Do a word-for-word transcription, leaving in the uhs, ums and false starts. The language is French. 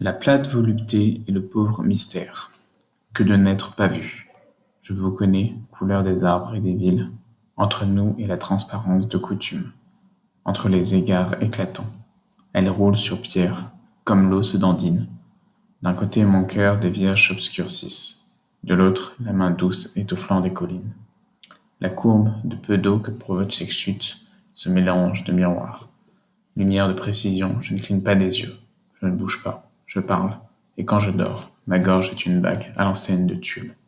La plate volupté et le pauvre mystère. Que de n'être pas vu. Je vous connais, couleur des arbres et des villes, entre nous et la transparence de coutume, entre les égards éclatants. Elle roule sur pierre, comme l'eau se dandine. D'un côté mon cœur des vierges s'obscurcissent, de l'autre la main douce est au flanc des collines. La courbe de peu d'eau que provoquent ces chutes se mélange de miroirs. Lumière de précision, je ne cligne pas des yeux, je ne bouge pas, je parle, et quand je dors, ma gorge est une bague à l'ancienne de tulle.